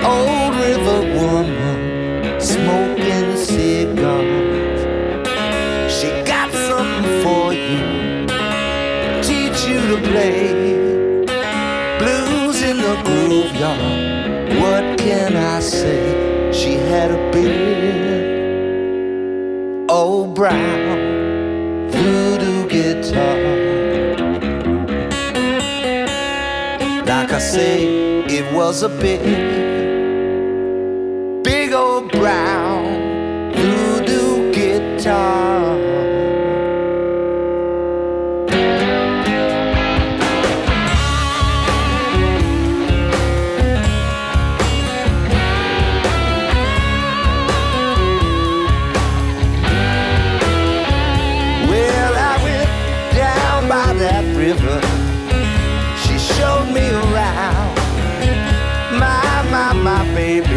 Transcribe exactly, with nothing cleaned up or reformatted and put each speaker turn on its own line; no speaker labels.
Old river woman smoking cigars. She got something for you, teach you to play blues in the groove yard. What can I say? She had a big old brown voodoo guitar. Like I say, it was a big, big old brown voodoo guitar. Well, I went down by that river. She showed me around. My, my, my baby